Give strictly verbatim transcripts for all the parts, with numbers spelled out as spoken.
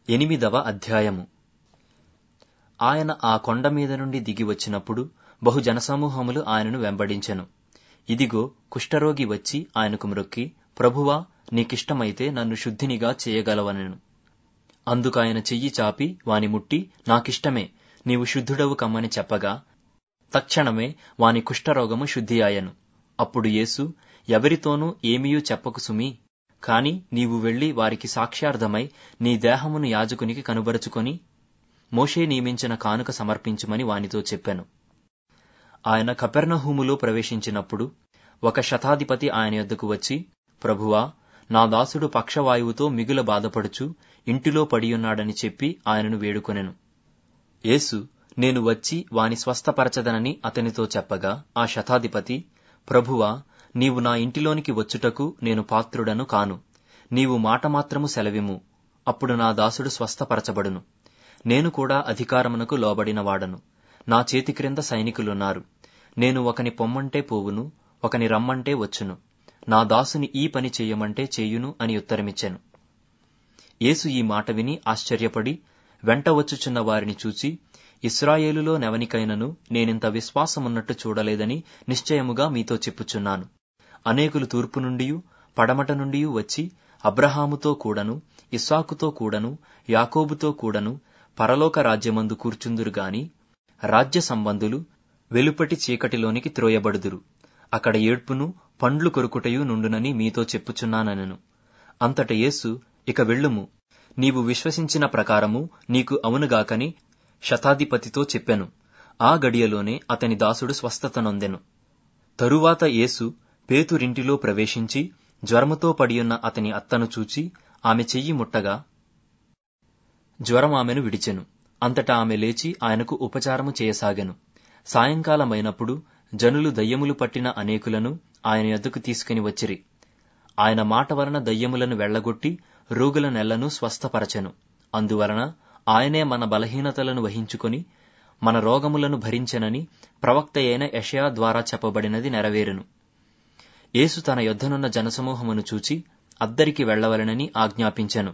ఎనిమిదవ అధ్యాయము. ఆయన ఆ కొండ మీద నుండి దిగి వచ్చినప్పుడు బహు జనసమూహములు ఆయనను వెంబడించెను. ఇదిగో, కుష్ఠరోగి వచ్చి ఆయనకు మ్రొక్కి, ప్రభువా, నీకిష్టమైతే నన్ను శుద్ధినిగా చేయగలవనెను. అందుకాయన చెయ్యి చాపి వాని ముట్టి, నాకిష్టమే, నీవు శుద్ధుడవు కమ్మని చెప్పగా తక్షణమే వాని కుష్ఠరోగము శుద్ధియాయెను. అప్పుడు యేసు, ఎవరితోనూ ఏమీయూ చెప్పకు సుమీ, కాని నీవు వెళ్లి వారికి సాక్ష్యార్థమై నీ దేహమును యాజకునికి కనుబరచుకొని మోషే నియమించిన కానుక సమర్పించుమని వానితో చెప్పెను. ఆయన కపెర్నహూములో ప్రవేశించినప్పుడు ఒక శతాధిపతి ఆయన యొద్దకు వచ్చి, ప్రభువా, నా దాసుడు పక్షవాయువుతో మిగుల బాధపడుచు ఇంటిలో పడియున్నాడని చెప్పి ఆయనను వేడుకొనెను. యేసు, నేను వచ్చి వాని స్వస్థపరచదనని అతనితో చెప్పగా ఆ శతాధిపతి, ప్రభువా, నీవు నా ఇంటిలోనికి వచ్చుటకు నేను పాత్రుడను కాను. నీవు మాట మాత్రము సెలవిమ్ము, అప్పుడు నా దాసుడు స్వస్థపరచబడును. నేను కూడా అధికారమునకు లోబడిన వాడను. నా చేతి క్రింద సైనికులున్నారు. నేను ఒకని పొమ్మంటే పోవును, ఒకని రమ్మంటే వచ్చును. నా దాసుని ఈ పని చెయ్యమంటే చేయును అని ఉత్తరమిచ్చెను. యేసు ఈ మాట విని ఆశ్చర్యపడి వెంట వచ్చుచున్న వారిని చూచి, ఇశ్రాయేలులో నెవనికైనను నేనింత విశ్వాసమున్నట్టు చూడలేదని నిశ్చయముగా మీతో చెప్పుచున్నాను. అనేకులు తూర్పు నుండియు పడమట నుండియు వచ్చి అబ్రహాముతో కూడను, ఇస్సాకుతో కూడను, యాకోబుతో కూడను పరలోక రాజ్యమందు కూర్చుందురుగాని రాజ్య సంబంధులు వెలుపటి చీకటిలోనికి త్రోయబడుదురు. అక్కడ ఏడ్పును పండ్లు కొరుకుటయు నుండునని మీతో చెప్పుచున్నానెను. అంతట యేసు, ఇక వెళ్ళుము, నీవు విశ్వసించిన ప్రకారము నీకు అవునుగాకని శతాధిపతితో చెప్పెను. ఆ గడియలోనే అతని దాసుడు స్వస్థత నొందెను. తరువాత యేసు పేతురింటిలో ప్రవేశించి జ్వరముతో పడియున్న అతని అత్తను చూచి ఆమె చెయ్యి ముట్టగా జ్వరం ఆమెను విడిచెను. అంతటా ఆమె లేచి ఆయనకు ఉపచారము చేయసాగెను. సాయంకాలమైనప్పుడు జనులు దయ్యములు పట్టిన అనేకులను ఆయన యొద్దకు తీసుకుని వచ్చిరి. ఆయన మాట వలన దయ్యములను వెళ్లగొట్టి రోగుల నెల్లను స్వస్థపరచెను. అందువలన ఆయనే మన బలహీనతలను వహించుకొని మన రోగములను భరించెనని ప్రవక్త అయిన యెషయా ద్వారా చెప్పబడినది నెరవేరెను. యేసు తన యొద్దనున్న జనసమూహమును చూచి అద్దరికి వెళ్లవలెనని ఆజ్ఞాపించెను.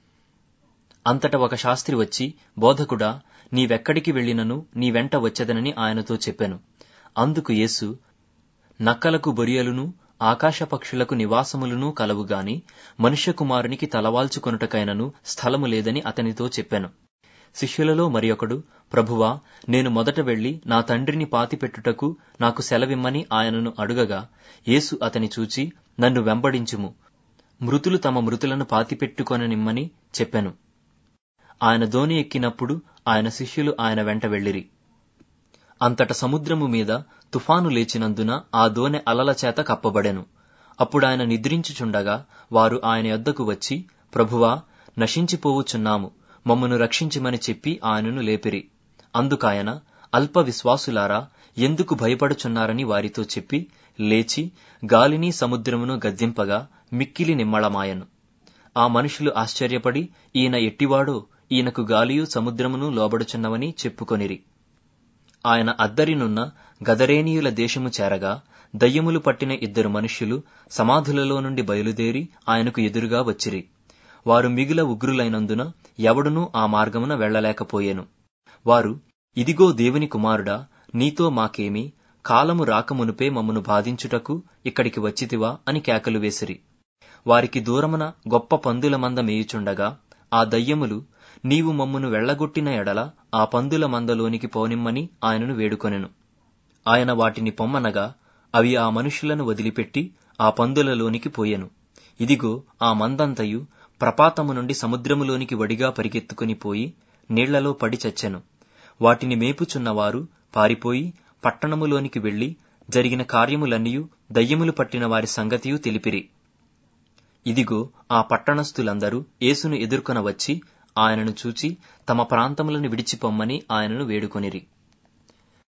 అంతట ఒక శాస్త్రి వచ్చి, బోధకుడా, నీవెక్కడికి వెళ్ళినను నీ వెంట వచ్చెదనని ఆయనతో చెప్పెను. అందుకు యేసు, నక్కలకు బొరియలును ఆకాశ పక్షులకు నివాసములునూ కలవుగాని మనుష్యకుమారునికి తలవాల్చుకొనుటకైనను స్థలము లేదని అతనితో చెప్పెను. శిష్యులలో మరియొకడు, ప్రభువా, నేను మొదట వెళ్లి నా తండ్రిని పాతిపెట్టుటకు నాకు సెలవిమ్మని ఆయనను అడుగగా యేసు అతని చూచి, నన్ను వెంబడించుము, మృతులు తమ మృతులను పాతిపెట్టుకొననిమ్మని చెప్పెను. ఆయన దోణి ఎక్కినప్పుడు ఆయన శిష్యులు ఆయన వెంట వెళ్ళిరి. అంతట సముద్రము మీద తుఫాను లేచినందున ఆ దోణె అలల చేత కప్పబడెను. అప్పుడాయన నిద్రించుచుండగా వారు ఆయన యొద్దకు వచ్చి, ప్రభువా, నశించిపోవుచున్నాము, మమ్మను రక్షించుమని చెప్పి ఆయనను లేపిరి. అందుకాయన, అల్ప విశ్వాసులారా, ఎందుకు భయపడుచున్నారని వారితో చెప్పి లేచి గాలిని సముద్రమును గద్దింపగా మిక్కిలి నిమ్మళమాయెను. ఆ మనుషులు ఆశ్చర్యపడి, ఈయన ఎట్టివాడో, ఈయనకు గాలియు సముద్రమును లోబడుచున్నవని చెప్పుకొనిరి. ఆయన అద్దరినున్న గదరేనీయుల దేశము చేరగా దయ్యములు పట్టిన ఇద్దరు మనుష్యులు సమాధులలో నుండి బయలుదేరి ఆయనకు ఎదురుగా వచ్చిరి. వారు మిగుల ఉగ్రులైనందున ఎవడునూ ఆ మార్గమున వెళ్లలేకపోయెను. వారు, ఇదిగో దేవుని కుమారుడా, నీతో మాకేమి, కాలము రాకమునుపే మమ్మను బాధించుటకు ఇక్కడికి వచ్చితివా అని కేకలు వేసిరి. వారికి దూరమున గొప్ప పందుల మంద మేయుచుండగా ఆ దయ్యములు, నీవు మమ్మును వెళ్లగొట్టిన ఎడల ఆ పందుల మందలోనికి పోనిమ్మని ఆయనను వేడుకొనెను. ఆయన వాటిని పొమ్మనగా అవి ఆ మనుష్యులను వదిలిపెట్టి ఆ పందులలోనికి పోయెను. ఇదిగో, ఆ మందంతయు ప్రపాతము నుండి సముద్రములోనికి వడిగా పరిగెత్తుకుని పోయి నీళ్లలో పడి చచ్చెను. వాటిని మేపుచున్నవారు పారిపోయి పట్టణములోనికి వెళ్లి జరిగిన కార్యములన్నీయు దయ్యములు పట్టిన వారి సంగతియు తెలిపిరి. ఇదిగో, ఆ పట్టణస్థులందరూ యేసును ఎదుర్కొన వచ్చి ఆయనను చూచి తమ ప్రాంతములను విడిచిపొమ్మని ఆయనను వేడుకొనిరి.